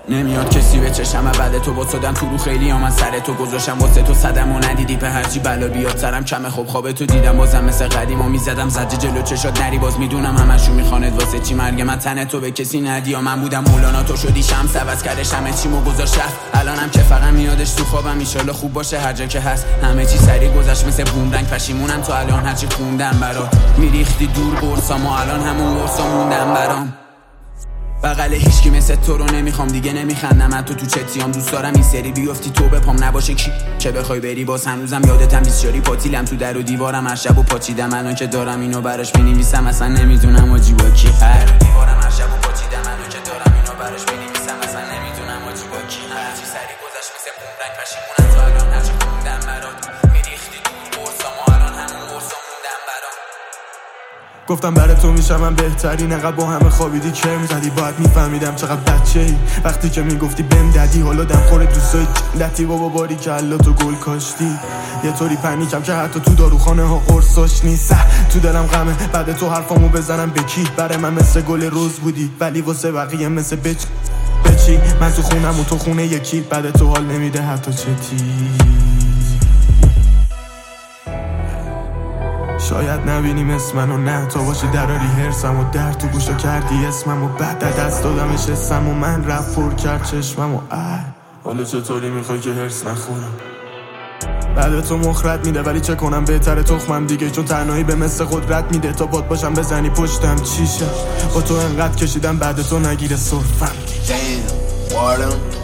نمیاد کسی به چشم بعد تو واسدم تو رو خیلی من سر تو گذاشتم واسه تو صدم و ندیدی به هرچی بلا بیاد سرم کمه خواب تو دیدم بازم مثل قدیم و میزدم زجه جلو چشات نری باز میدونم همشون میخواند واسه چی مرگ من تنه تو به کسی ندی یا من بودم مولانا تو شدی شمس عوض کردش همه چیمو گذاشت الانم که فقط میادش تو خوابم ان خوب باشه هر جا که هست همه چی سریع گذشت مثل بومرنگ پشیمونم تو الان هرچی خوندم برات میریختی دور قرصام و الان همون قرصا موندم برام بغل هیچکی مثل تو رو نمیخوام دیگه نمیخندم تو چتیام دوست دارم این سری بیفتی تو به پام نباشه کی که بخوای بری باز هنوزم یادتم بیسیاری پاتیلم تو در و دیوارم هر شب و پاچیدم الان که دارم اینو براش مینویسم اصلا نمیدونم آجی با کی هر دیوارم هر شب و پاچیدم الان که دارم اینو براش مینویسم اصلا نمیدونم آجی با کی هر چی سری گذشت مثل بومرنگ پشیمونم تو الان هرچی خوندم برات میریختی دور قرصام و الان همون قرصا موندم برات گفتم برای تو میشم من بهترین انقدر با همه خوابیدی کرم زدی باید میفهمیدم چقدر بچه ای وقتی که میگفتی بهم ددی حالا دم خوره دوستای لطی بابا باری که الله تو گل کاشتی یه طوری پنیکم که حتی تو داروخانه ها قرصاش نیست تو دلم غمه بعد تو حرفامو بزنم به کی برای من مثل گل روز بودی ولی واسه بقیه مثل بچی من تو خونم و تو خونه یکی بعد تو حال نمیده حتی چتی شاید نبینیم اسمنو نه تا باشی دراری هرسم و در تو گوشو کردی اسمم و بعد دست دادمش اسم و من رفت پر کرد چشمم و حالا چطوری میخوای که هرس نخورم بعد تو مخرت میده ولی چه کنم بهتره تخمم دیگه چون تنهایی به مثل قدرت میده تا باد باشم بزنی پشتم چیشه با تو انقدر کشیدم بعد تو نگیره صرفم Damn, Wardem